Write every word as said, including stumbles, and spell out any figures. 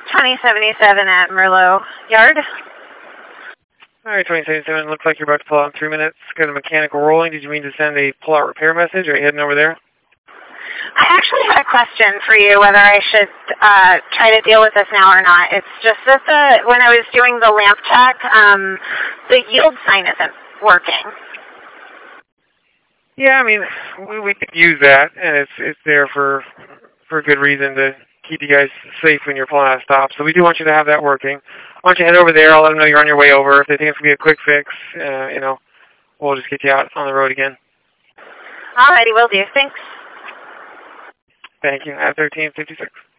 twenty seventy-seven at Merlot Yard. All right, twenty seventy-seven, looks like you're about to pull out in three minutes. Got a mechanical rolling. Did you mean to send a pull-out repair message, or are you heading over there? I actually had a question for you, whether I should uh, try to deal with this now or not. It's just that the, when I was doing the lamp check, um, the yield sign isn't working. Yeah, I mean, we, we could use that, and it's it's there for for a good reason to keep you guys safe when you're pulling out of stop. So we do want you to have that working. Why don't you head over there? I'll let them know you're on your way over. If they think it's going to be a quick fix, uh, you know, we'll just get you out on the road again. Alrighty, will do. Thanks. Thank you. At thirteen fifty-six.